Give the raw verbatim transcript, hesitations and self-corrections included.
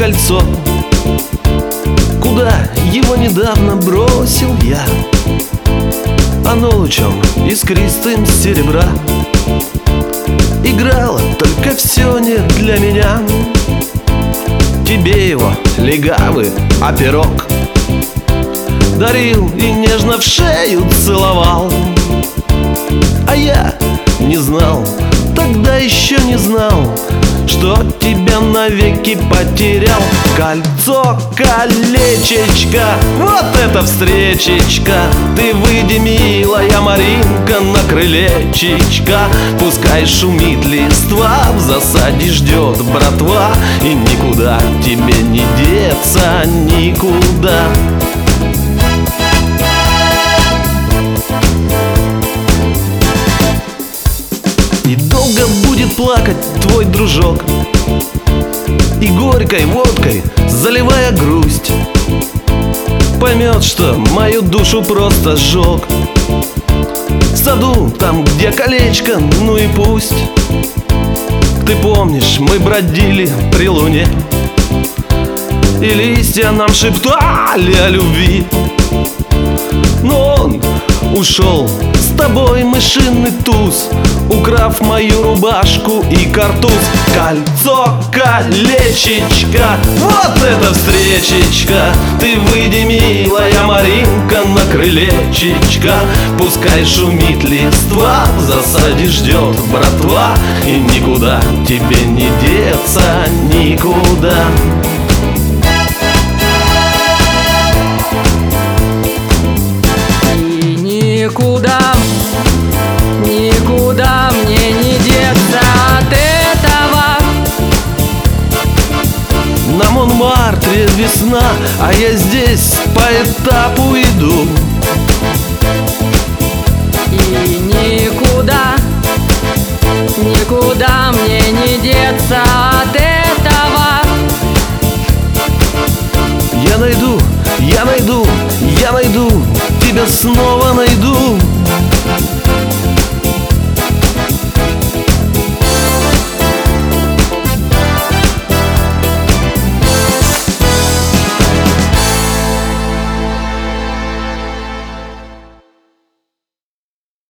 кольцо, куда его недавно бросил я. Оно лучом искристым серебра играло, только все не для меня. Тебе его легавый оперок дарил и нежно в шею целовал. А я не знал, тогда еще не знал, что тебя навеки потерял. Кольцо, колечечко, вот это встречечка. Ты выйди, милая Маринка, на крылечечко. Пускай шумит листва, в засаде ждет братва, и никуда тебе не деться, никуда. И долго будет плакать твой дружок, и горькой водкой заливая грусть поймет, что мою душу просто сжег. В саду, там, где колечко, ну и пусть. Ты помнишь, мы бродили при луне, и листья нам шептали о любви. Но он ушел, с тобой мышиный туз, украв мою рубашку и картуз. Кольцо, колечечко, вот это встречечка. Ты выйди, милая Маринка, на крылечечко. Пускай шумит листва, в засаде ждет братва, и никуда тебе не деться, никуда. Никуда, никуда мне не деться от этого. На Монмартре весна, а я здесь по этапу иду. И никуда, никуда мне не деться от этого. Я найду, я найду, я найду тебя снова